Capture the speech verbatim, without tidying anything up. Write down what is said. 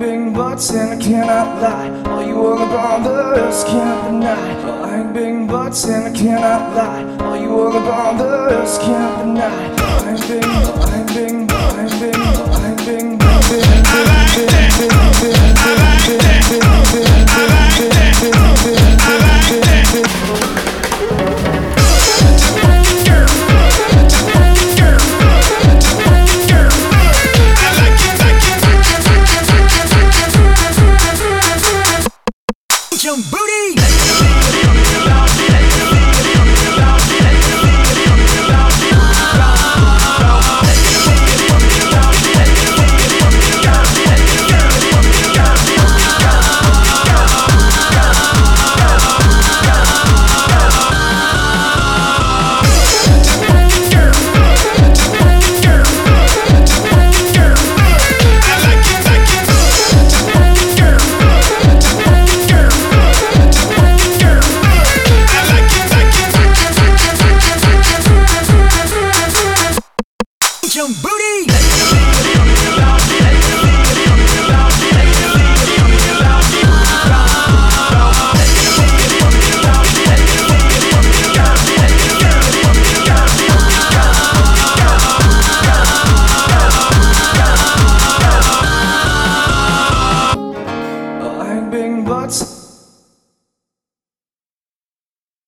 big butts and I cannot lie. All you other brothers can't deny. I ain't big butts and I cannot lie. All you other brothers can't deny. I ain't big, I ain't